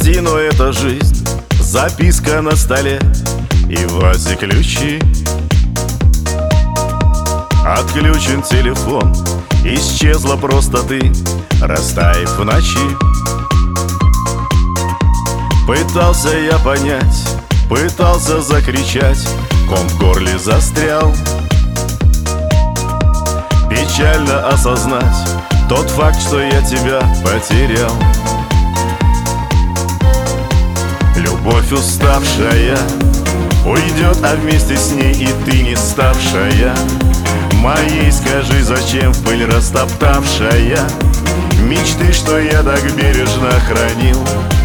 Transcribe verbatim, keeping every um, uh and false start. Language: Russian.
Прости, но это жизнь. Записка на столе и в вазе ключи. Отключен телефон, исчезла просто ты, растаяв в ночи. Пытался я понять, пытался закричать, ком в горле застрял. Печально осознать тот факт, что я тебя потерял. Любовь уставшая уйдет, а вместе с ней и ты не ставшая моей. Скажи, зачем в пыль растоптавшая мечты, что я так бережно хранил?